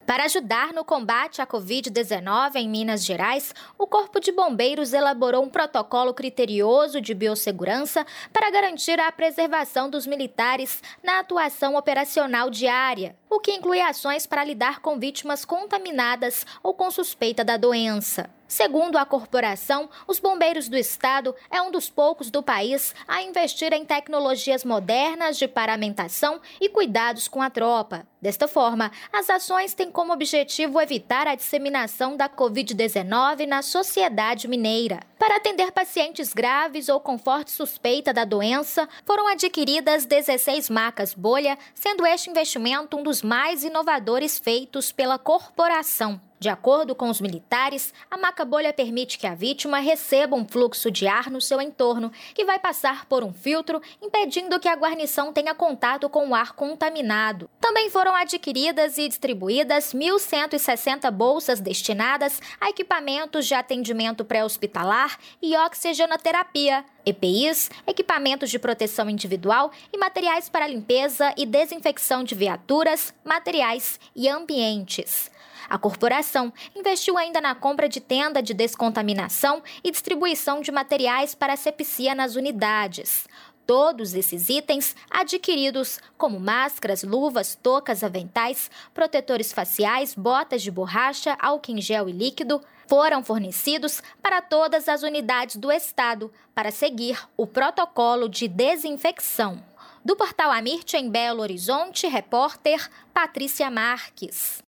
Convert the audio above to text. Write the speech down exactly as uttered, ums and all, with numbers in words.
Para ajudar no combate à covid dezenove em Minas Gerais, o Corpo de Bombeiros elaborou um protocolo criterioso de biossegurança para garantir a preservação dos militares na atuação operacional diária, o que inclui ações para lidar com vítimas contaminadas ou com suspeita da doença. Segundo a corporação, os bombeiros do estado é um dos poucos do país a investir em tecnologias modernas de paramentação e cuidados com a tropa. Desta forma, as ações têm como objetivo evitar a disseminação da covid dezenove na sociedade mineira. Para atender pacientes graves ou com forte suspeita da doença, foram adquiridas dezesseis macas bolha, sendo este investimento um dos mais inovadores feitos pela corporação. De acordo com os militares, a maca bolha permite que a vítima receba um fluxo de ar no seu entorno, que vai passar por um filtro, impedindo que a guarnição tenha contato com o ar contaminado. Também foram adquiridas e distribuídas mil cento e sessenta bolsas destinadas a equipamentos de atendimento pré-hospitalar e oxigenoterapia, E P Is, equipamentos de proteção individual e materiais para limpeza e desinfecção de viaturas, materiais e ambientes. A corporação investiu ainda na compra de tenda de descontaminação e distribuição de materiais para asepsia nas unidades. Todos esses itens, adquiridos como máscaras, luvas, toucas, aventais, protetores faciais, botas de borracha, álcool em gel e líquido, foram fornecidos para todas as unidades do estado para seguir o protocolo de desinfecção. Do portal Amirte, em Belo Horizonte, repórter Patrícia Marques.